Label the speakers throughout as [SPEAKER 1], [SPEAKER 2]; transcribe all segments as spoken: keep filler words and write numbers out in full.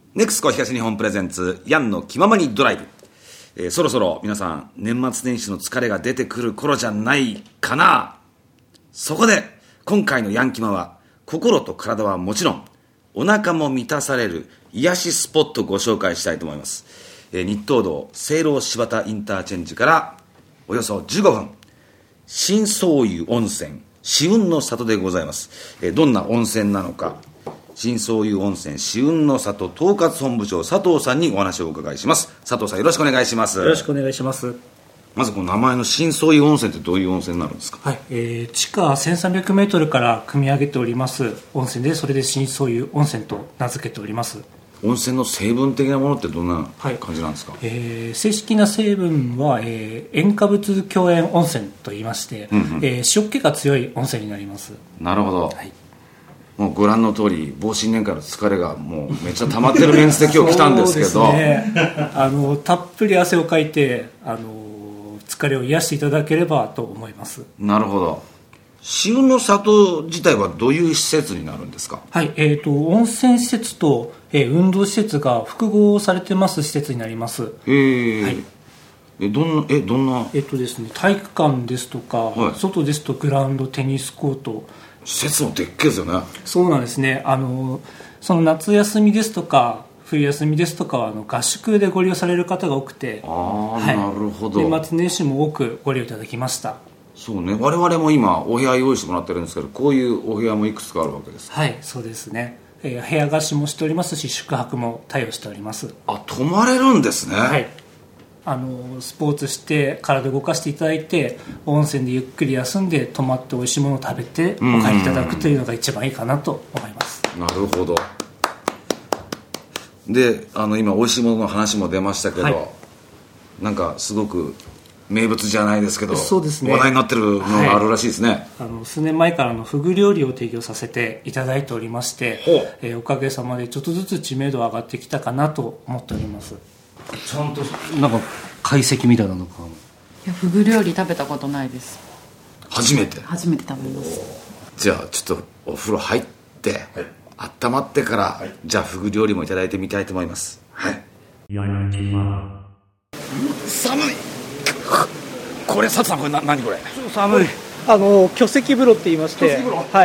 [SPEAKER 1] ネクスコ東日本プレゼンツヤンの気ままにドライブ、えー、そろそろ皆さん年末年始の疲れが出てくる頃じゃないかな。そこで今回のヤンキマは心と体はもちろんお腹も満たされる癒しスポットをご紹介したいと思います。えー、日東道聖籠柴田インターチェンジからおよそじゅうごふん、新宗湯温泉紫雲の里でございます。えー、どんな温泉なのか、新宗湯温泉紫雲の里統括本部長佐藤さんにお話をお伺いします。佐藤さん、よろしくお願いします。
[SPEAKER 2] よろしくお願いします。
[SPEAKER 1] まずこの名前の新宗湯温泉ってどういう温泉になるんですか？
[SPEAKER 2] はい、えー、地下せんさんびゃくメートルから組み上げております温泉で、それで新宗湯温泉と名付けております。
[SPEAKER 1] 温泉の成分的なものってどんな感じなんですか？はい、
[SPEAKER 2] えー、正式な成分は、えー、塩化物強塩温泉といいまして、うんうん、えー、塩気が強い温泉になります。
[SPEAKER 1] なるほど、はい、もうご覧の通り防新年会の疲れがもうめっちゃ溜まってるメンツで今日来たんですけど
[SPEAKER 2] そうですね、あのたっぷり汗をかいてあの疲れを癒していただければと思います。
[SPEAKER 1] なるほど。紫雲の里自体はどういう施設になるんですか？
[SPEAKER 2] はい、えーと、温泉施設と、えー、運動施設が複合されてます施設になります。
[SPEAKER 1] へー、はい、えどんなえどんな
[SPEAKER 2] えっとですね、体育館ですとか、はい、外ですとグラウンド、テニスコート、
[SPEAKER 1] 施設もでっけえですよね。
[SPEAKER 2] そうなんですね。あのその夏休みですとか冬休みですとかはあの合宿でご利用される方が多くて、
[SPEAKER 1] あ、はい、なるほど。
[SPEAKER 2] 年末年始も多くご利用いただきました。
[SPEAKER 1] そうね、我々も今お部屋用意してもらってるんですけど、こういうお部屋もいくつかあるわけですか？
[SPEAKER 2] はい、そうですね、えー、部屋貸しもしておりますし、宿泊も対応しております。
[SPEAKER 1] あ、泊まれるんですね。
[SPEAKER 2] はい、あのスポーツして体を動かしていただいて、温泉でゆっくり休んで泊まっておいしいものを食べてお帰りいただくというのが一番いいかなと思います。
[SPEAKER 1] なるほど。で、あの今おいしいものの話も出ましたけど、はい、なんかすごく名物じゃないですけど、
[SPEAKER 2] そうですね、
[SPEAKER 1] 話題になってるのがあるらしいですね。はい、
[SPEAKER 2] あの数年前からのフグ料理を提供させていただいておりまして、えー、おかげさまでちょっとずつ知名度が上がってきたかなと思っております。
[SPEAKER 3] ちゃんとなんか懐石みたいなのか。
[SPEAKER 4] いや、フグ料理食べたことないです。
[SPEAKER 1] 初めて
[SPEAKER 4] 初めて食べます。
[SPEAKER 1] じゃあちょっとお風呂入って、はい、温まってから、はい、じゃあフグ料理もいただいてみたいと思います。はい。寒い。これ佐藤さん、これな何これ？
[SPEAKER 2] 寒い。あの巨石風呂って言いまして、はい。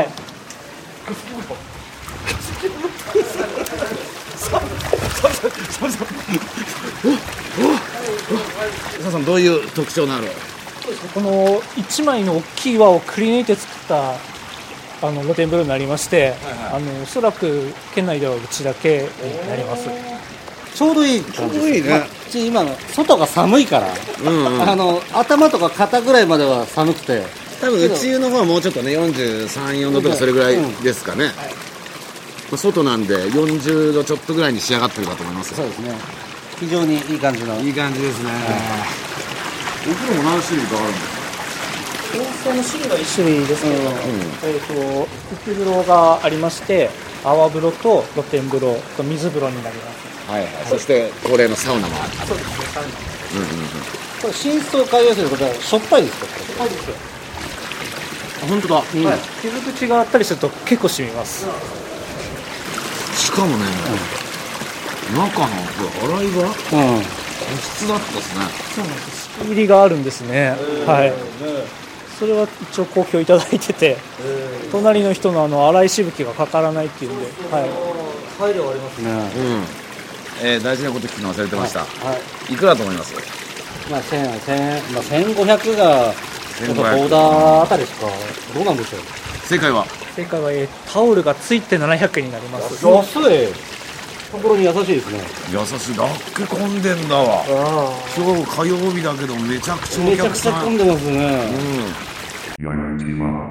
[SPEAKER 1] 佐藤さん、どういう特徴のある？
[SPEAKER 2] このいちまいの大きい輪をくり抜いて作ったあの露天風呂になりまして、はいはい、あのおそらく県内ではうちだけになります。
[SPEAKER 3] ちょうどいい感じです。ちょうどいいね。まあ、うち今の外が寒いから、うんうん、あの頭とか肩ぐらいまでは寒くて、
[SPEAKER 1] 多分うちの方はもうちょっとねよんじゅうさん、よんどとかそれぐらいですかね。うん、はい、まあ、外なんでよんじゅうどちょっとぐらいに仕上がってるかと思いますよ。
[SPEAKER 3] そうですね。非常にいい感じの。
[SPEAKER 1] いい感じですね。お風呂も何種類かあるんですか？
[SPEAKER 2] 温泉の種類はいち種類ですけど、うん、えーと福風呂がありまして、泡風呂と露天風呂と水風呂になります。
[SPEAKER 1] はいはい、そして恒例のサウナもある。
[SPEAKER 2] そうですね、サウナ。
[SPEAKER 3] うんうんうん。これ新装海洋水のことはしょっぱいですか？しょっぱいですよ。
[SPEAKER 1] あ、本当だ。
[SPEAKER 2] うん、はい、傷口があったりすると結構染みます。
[SPEAKER 1] しかもね、うん、中の洗い場、うん、個室だったですね。
[SPEAKER 2] そうなんです。仕切りがあるんですね。はい。それは一応好評いただいてて、隣の人のあの洗いしぶきがかからないっていうんで、はい。
[SPEAKER 3] 配慮ありますね。うん。
[SPEAKER 1] えー、大事なこと聞くの忘れてました。はい。はい、いくらだと思います？
[SPEAKER 3] まあ千、千、まあ千五百がボーダーあたりですか。どうなんでしょう。
[SPEAKER 1] 正解は？
[SPEAKER 2] 正解は、えー、タオルがついてななひゃくえんになります。
[SPEAKER 3] 安い。心に優しいですね。
[SPEAKER 1] 優しい。だっけ混んでんだわ。今日火曜日だけどめちゃくちゃお客さん。
[SPEAKER 3] めちゃくちゃ混んでますね。
[SPEAKER 1] うん。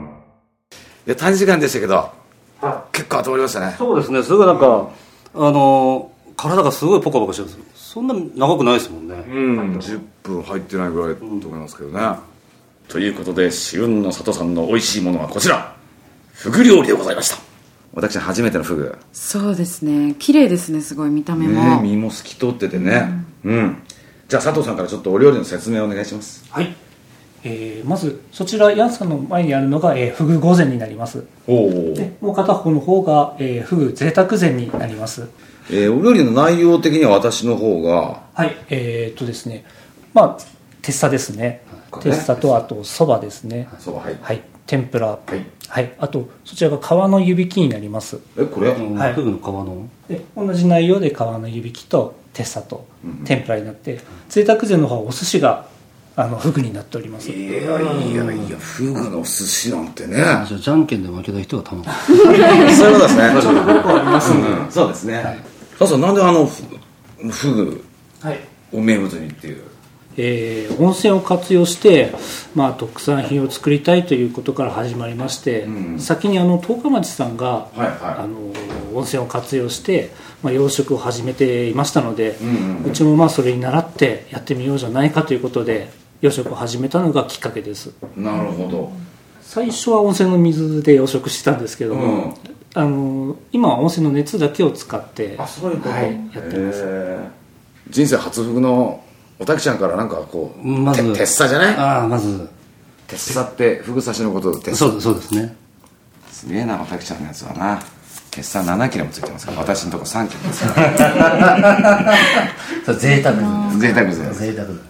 [SPEAKER 1] いや、短時間でしたけど、結構後終わりましたね。
[SPEAKER 3] そうですね。すごいなんか、あの体がすごいポカポカしてるんです。そんな長くないですもんね。
[SPEAKER 1] うん。じゅっぷん入ってないぐらいと思いますけどね。うん、ということで、紫雲の里さんの美味しいものはこちら、フグ料理でございました。私初めてのフグ。
[SPEAKER 4] そうですね、綺麗ですね、すごい見た目も、
[SPEAKER 1] ね、身も透き通っててね、うん、うん、じゃあ佐藤さんからちょっとお料理の説明をお願いします。
[SPEAKER 2] はい、えー、まずそちらヤンさんの前にあるのが、えー、フグ御膳になります。
[SPEAKER 1] おお。
[SPEAKER 2] でもう片方の方が、えー、フグ贅沢膳になります。
[SPEAKER 1] えー、お料理の内容的には私の方が
[SPEAKER 2] はいえー、っとですねまあてっさですねてっさとあとそばですね
[SPEAKER 1] そばはい、
[SPEAKER 2] はい、天ぷら
[SPEAKER 1] はい、
[SPEAKER 2] はい、あとそちらが皮の湯引きになります。
[SPEAKER 1] えこれ、
[SPEAKER 2] はい、
[SPEAKER 3] フグの皮の
[SPEAKER 2] で同じ内容で皮の湯引きとてっさと天ぷらになって、うん、贅沢膳の方はお寿司があのフグになっております。
[SPEAKER 1] いやいやいやフグの寿司なんてね。
[SPEAKER 3] じゃあじゃんけんで負けた人が頼む
[SPEAKER 1] そういうことですね。
[SPEAKER 2] ちょっとごこありますんで、
[SPEAKER 1] うん、そうですね。はい、さあさんなんであのフグを名物にっていう、
[SPEAKER 2] えー、温泉を活用して、まあ、特産品を作りたいということから始まりまして、うん、先にあの十日町さんが、はいはい、あの温泉を活用して、まあ、養殖を始めていましたので、うんうん、うちもまあそれに倣ってやってみようじゃないかということで養殖を始めたのがきっかけです。
[SPEAKER 1] なるほど。
[SPEAKER 2] 最初は温泉の水で養殖してたんですけども、うん、あの今は温泉の熱だけを使って
[SPEAKER 1] あそういうこと、
[SPEAKER 2] はい、やってます。
[SPEAKER 1] 人生初フグのおたきちゃんからなんかこう、
[SPEAKER 3] まず
[SPEAKER 1] てっさじゃない？
[SPEAKER 3] ああまず
[SPEAKER 1] てっさってフグ刺しのことで
[SPEAKER 3] そうそうですね。
[SPEAKER 1] すげえなおたきちゃんのやつはな。てっさななキロもついてますから私のとこさんキロですから
[SPEAKER 3] それ贅沢
[SPEAKER 1] 贅沢です。
[SPEAKER 4] 贅沢だった。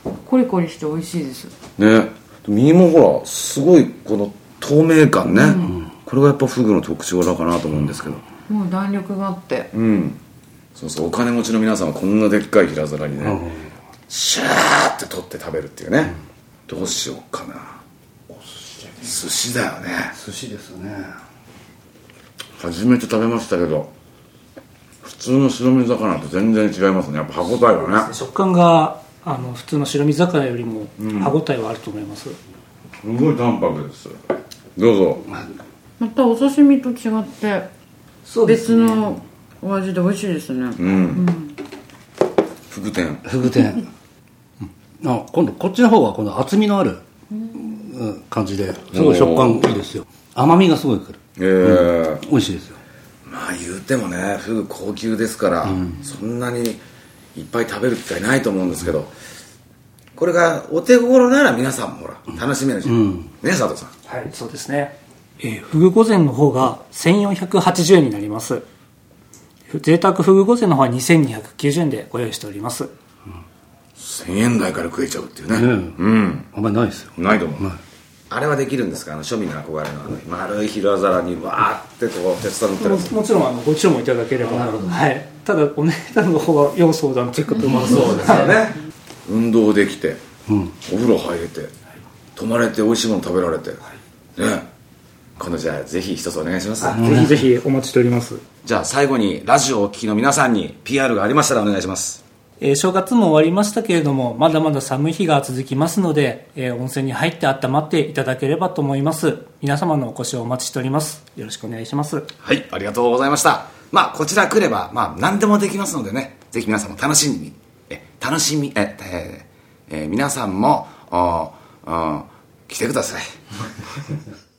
[SPEAKER 4] コリコリして美味しいです
[SPEAKER 1] ね。身もほらすごいこの透明感ね、うん、これがやっぱフグの特徴だかなと思うんですけど、
[SPEAKER 4] もう弾力があって
[SPEAKER 1] うんそうそうお金持ちの皆さんはこんなでっかい平皿にね、うん、シャーって取って食べるっていうね、うん、どうしようかな。お寿司寿司だよね。
[SPEAKER 3] 寿司ですね。
[SPEAKER 1] 初めて食べましたけど普通の白身魚と全然違いますね。やっぱ歯応えはね、
[SPEAKER 2] 食感があの普通の白身魚よりも歯応えはあると思います、
[SPEAKER 1] うん、すごい淡白です。どうぞ。
[SPEAKER 4] またお刺身と違って別のお味で美味しいですね。うん、うん、
[SPEAKER 1] フグ天
[SPEAKER 3] フグ天あ今度こっちの方はこの厚みのある、うん、感じですごい食感いいですよ。甘みがすごいくる。えーうん、美味しいですよ。
[SPEAKER 1] まあ言うてもねフグ高級ですから、うん、そんなにいっぱい食べる機会ないと思うんですけど、うん、これがお手頃なら皆さんもほら楽しめるじゃん、うん、ね佐藤さん。
[SPEAKER 2] はいそうですね、えー、フグ御膳の方がせんよんひゃくはちじゅうえんになります。贅沢フグ御膳の方はにせんにひゃくきゅうじゅうえんでご用意しております、うん、
[SPEAKER 1] せんえん台から食えちゃうっていうね、
[SPEAKER 3] ねうん、あんまりないですよ。
[SPEAKER 1] ないと思う、ない。あれはできるんですか？あの庶民の憧れのあの丸い平皿にわーってこう鉄さん乗ってるやつ。
[SPEAKER 2] も, もちろんあのご注文いただければ。なるほど、はい、ただお値段の方は要相談ということも
[SPEAKER 1] そうですよね運動できて、うん、お風呂入れて、はい、泊まれて美味しいもの食べられて、はい、ね今度じゃあぜひ一つお願いします。
[SPEAKER 2] ぜひぜひお待ちしております。
[SPEAKER 1] じゃあ最後にラジオをお聞きの皆さんに ピーアール がありましたらお願いします。
[SPEAKER 2] えー、正月も終わりましたけれどもまだまだ寒い日が続きますので、えー、温泉に入って温まっていただければと思います。皆様のお越しをお待ちしております。よろしくお願いします。
[SPEAKER 1] はい、ありがとうございました。まあこちら来れば、まあ、何でもできますのでね、ぜひ皆さんも楽しみにえ楽しみえ、えーえー、皆さんもおお来てください